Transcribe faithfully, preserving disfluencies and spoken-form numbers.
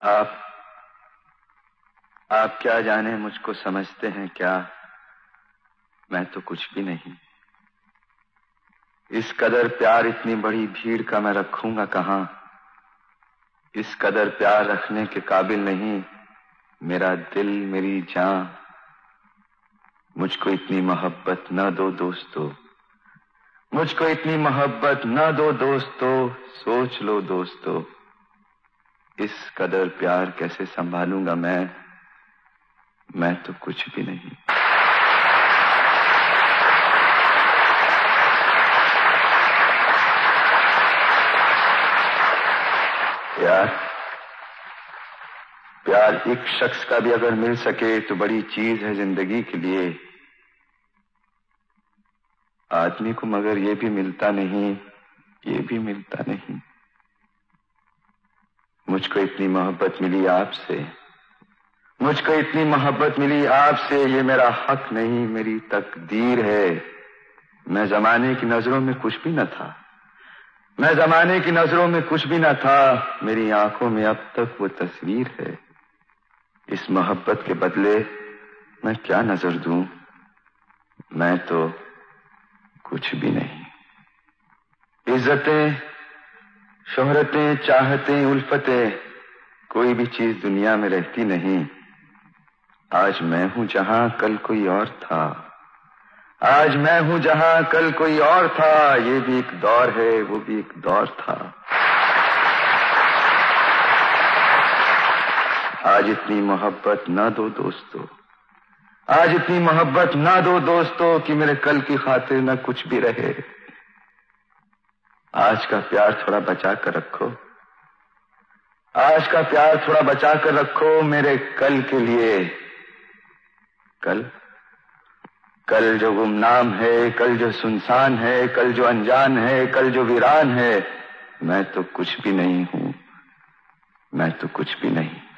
आप आप क्या जाने मुझको समझते हैं क्या? मैं तो कुछ भी नहीं। इस कदर प्यार इतनी बड़ी भीड़ का मैं रखूंगा कहां? इस कदर प्यार रखने के काबिल नहीं मेरा दिल, मेरी जान। मुझको इतनी मोहब्बत न दो दोस्तों, मुझको इतनी मोहब्बत न दो दोस्तों। सोच लो दोस्तों, इस कदर प्यार कैसे संभालूंगा मैं? मैं तो कुछ भी नहीं। प्यार प्यार एक शख्स का भी अगर मिल सके तो बड़ी चीज है जिंदगी के लिए। आदमी को मगर ये भी मिलता नहीं, ये भी मिलता नहीं। मुझको इतनी मोहब्बत मिली आपसे, मुझको इतनी मोहब्बत मिली आपसे। ये मेरा हक नहीं, मेरी तकदीर है। मैं जमाने की नजरों में कुछ भी न था, मैं जमाने की नजरों में कुछ भी न था। मेरी आंखों में अब तक वो तस्वीर है। इस मोहब्बत के बदले मैं क्या नजर दूं? मैं तो कुछ भी नहीं। इज्जतें, शोहरतें, चाहतें, उल्फतें, कोई भी चीज दुनिया में रहती नहीं। आज मैं हूं जहां कल कोई और था, आज मैं हूं जहां कल कोई और था। ये भी एक दौर है, वो भी एक दौर था। आज इतनी मोहब्बत ना दो दोस्तों, आज इतनी मोहब्बत ना दो दोस्तों कि मेरे कल की खातिर न कुछ भी रहे। आज का प्यार थोड़ा बचा कर रखो, आज का प्यार थोड़ा बचा कर रखो मेरे कल के लिए। कल कल जो गुमनाम है, कल जो सुनसान है, कल जो अनजान है, कल जो वीरान है। मैं तो कुछ भी नहीं हूं, मैं तो कुछ भी नहीं।